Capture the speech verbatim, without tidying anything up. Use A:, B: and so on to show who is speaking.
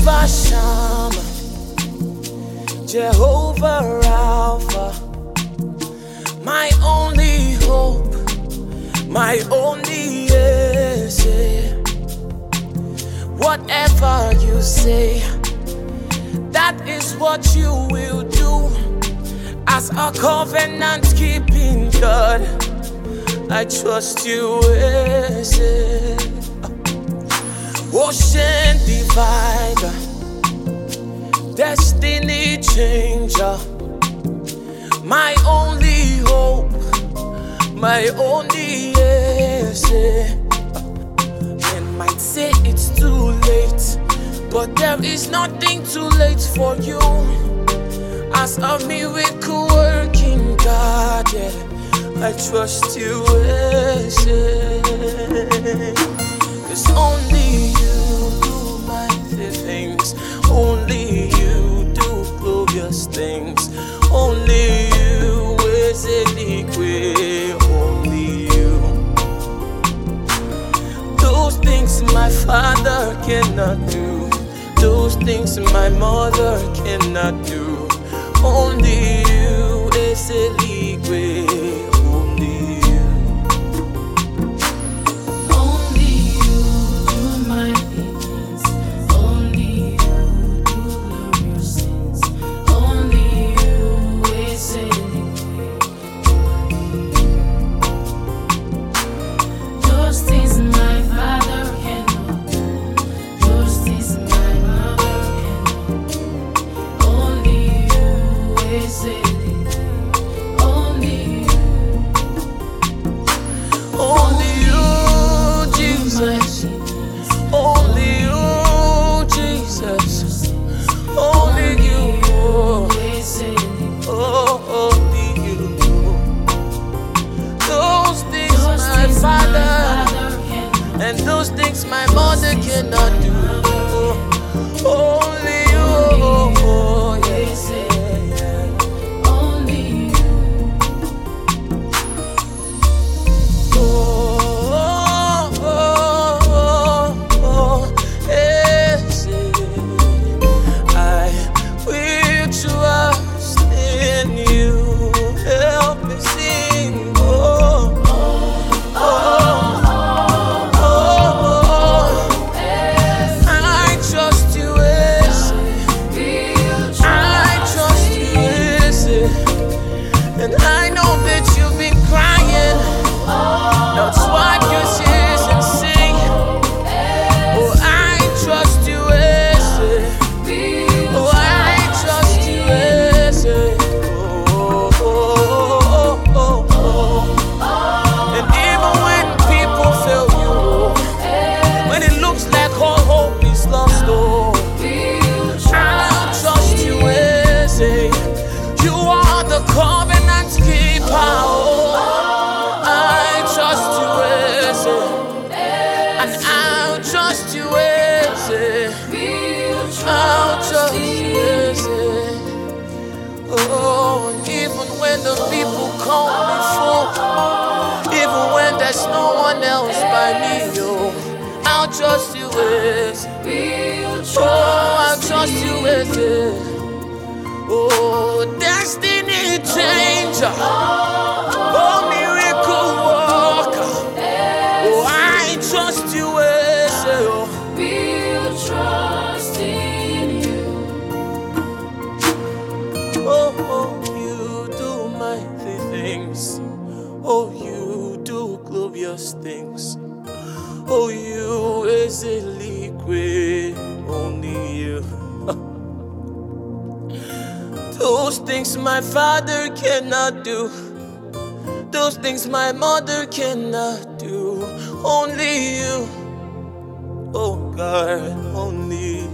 A: Jehovah Shammah, Jehovah Rapha, my only hope, my only essay. Whatever you say, that is what you will do. As a covenant-keeping God, I trust you. Essay. Ocean divider, destiny changer, my only hope, my only essay. Men might say it's too late, but there is nothing too late for you. As a miracle working God, yeah, I trust you. Essay. 'Cause only you do mighty things, only you do glorious things, only you is a liquid, only you. Those things my father cannot do, those things my mother cannot do, only you is a liquid. And those things my mother cannot do, only you, oh, yes, yeah. Only you. Oh, oh, oh, oh, yes, yeah. I will trust in you. Help me sing, oh, oh, oh. And I know that you've been crying. Now swipe your tears and sing. Oh, I trust you, essay. Oh, I trust you, essay. Oh, oh, oh, oh, oh. And even when people fail you, when it looks like all hope is lost, oh, I'll trust you, essay. You are the covenant keeper. Oh, I trust you, essay. And I'll trust you, essay. I'll trust you, essay. Oh, and even when the people call me fool, even when there's no one else by me, oh, I'll trust you, essay. Oh, I'll trust you, essay. Oh, destiny changer, oh, miracle worker, oh, I trust you, essay. Oh, we'll trust in you. Oh, oh, you do mighty things, oh, you do glorious things, oh, you is a liquid, only you. Those things my father cannot do, those things my mother cannot do, only you, oh God, only you.